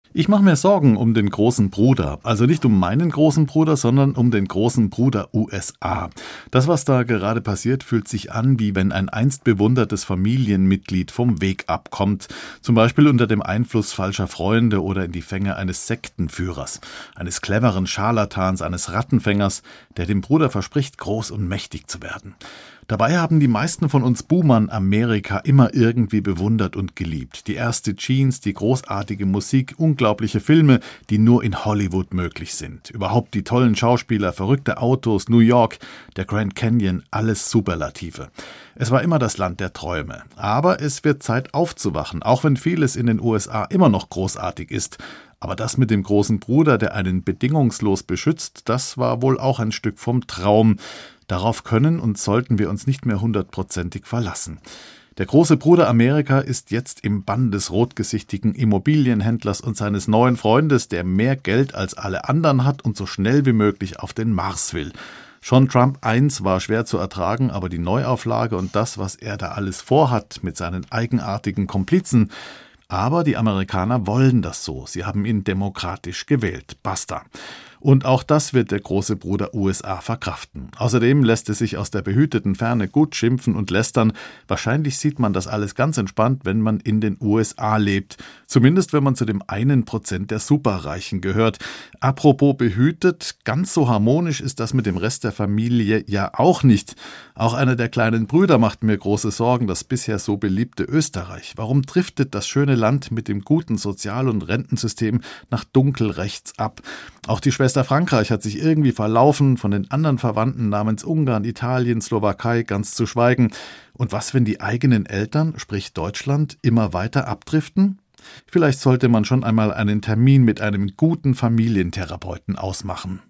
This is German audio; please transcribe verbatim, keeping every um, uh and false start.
Ich mache mir Sorgen um den großen Bruder. Also nicht um meinen großen Bruder, sondern um den großen Bruder U S A. Das, was da gerade passiert, fühlt sich an, wie wenn ein einst bewundertes Familienmitglied vom Weg abkommt. Zum Beispiel unter dem Einfluss falscher Freunde oder in die Fänge eines Sektenführers, eines cleveren Scharlatans, eines Rattenfängers, der dem Bruder verspricht, groß und mächtig zu werden. Dabei haben die meisten von uns Boomern Amerika immer irgendwie bewundert und geliebt. Die erste Jeans, die großartige Musik, unglaubliche Filme, die nur in Hollywood möglich sind. Überhaupt die tollen Schauspieler, verrückte Autos, New York, der Grand Canyon, alles Superlative. Es war immer das Land der Träume. Aber es wird Zeit aufzuwachen, auch wenn vieles in den U S A immer noch großartig ist. Aber das mit dem großen Bruder, der einen bedingungslos beschützt, das war wohl auch ein Stück vom Traum. Darauf können und sollten wir uns nicht mehr hundertprozentig verlassen. Der große Bruder Amerika ist jetzt im Bann des rotgesichtigen Immobilienhändlers und seines neuen Freundes, der mehr Geld als alle anderen hat und so schnell wie möglich auf den Mars will. Schon Trump eins war schwer zu ertragen, aber die Neuauflage und das, was er da alles vorhat mit seinen eigenartigen Komplizen. Aber die Amerikaner wollen das so. Sie haben ihn demokratisch gewählt. Basta. Und auch das wird der große Bruder U S A verkraften. Außerdem lässt es sich aus der behüteten Ferne gut schimpfen und lästern. Wahrscheinlich sieht man das alles ganz entspannt, wenn man in den U S A lebt. Zumindest wenn man zu dem einen Prozent der Superreichen gehört. Apropos behütet, ganz so harmonisch ist das mit dem Rest der Familie ja auch nicht. Auch einer der kleinen Brüder macht mir große Sorgen, das bisher so beliebte Österreich. Warum driftet das schöne Land mit dem guten Sozial- und Rentensystem nach dunkel rechts ab? Auch die Schwester Frankreich hat sich irgendwie verlaufen, von den anderen Verwandten namens Ungarn, Italien, Slowakei ganz zu schweigen. Und was, wenn die eigenen Eltern, sprich Deutschland, immer weiter abdriften? Vielleicht sollte man schon einmal einen Termin mit einem guten Familientherapeuten ausmachen.